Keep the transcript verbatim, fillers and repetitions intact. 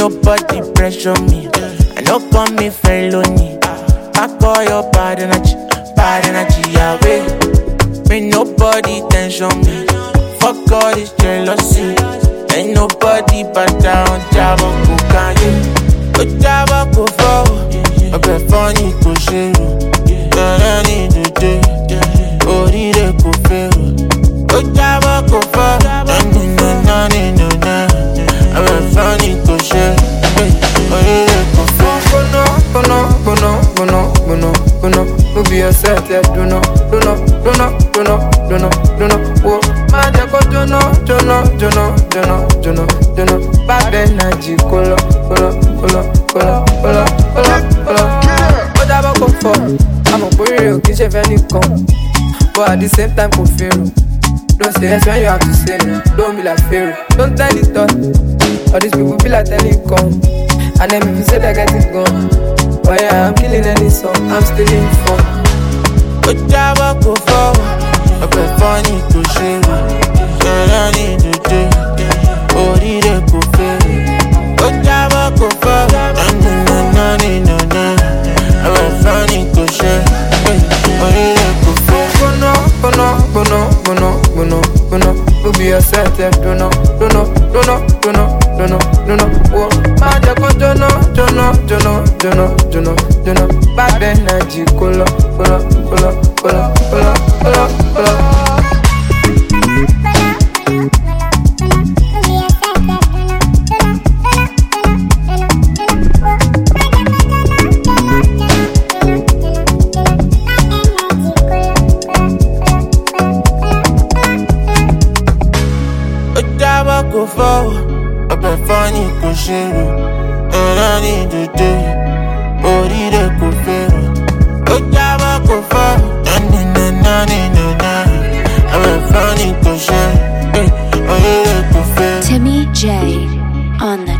nobody pressure me. I no call me felony. I call your bad energy, bad energy away. Ain't nobody tension me. Fuck all this jealousy. Ain't nobody but down. Java go can you? Go Java go forward. I bet funny go share. I need to do. Oh, did it go fail? Go Java go forward. No, no, no, no, no. I bet funny go share. Oh, did it go fail? Go no, go no, go no, go no, go no. Go be yourself, yeah. Do no, do no, do no, do no, do no, do no. Whoa, man, just go do no, do no, do no, do no, do no, do no. Bad energy, cola, cola, cola, cola, cola, cola, cola. What have I come for? I'm a boy, you can't shave any come. But at the same time, go fail. Don't say yes when you have to say no. Don't be like Pharaoh. Don't tell it all. All these people be like telecom. And then if you say they get it gone. But yeah, I'm killing any song. I'm still in fun. Go Java go forward. I bet funny go share. I need to do. Oh, did it go fail? Go Java go forward. No, no, no, no, no. I bet funny go share. Oh, did it go fail? Go no, go no, go no, go no, go no, go no. Go be yourself, yeah. Do no, do no, do no, do no, do no, do no. Whoa, man, just go do no, do no, do no, do no, do no, do no. Bad energy, cola, cola, cola, cola, cola, cola, cola. Go forward, I bet funny go share. And I need to do. Oh, did it go fail? Go Java go forward. Na na na na na na. I bet funny go share. Oh, did it go fail? Timmy J on the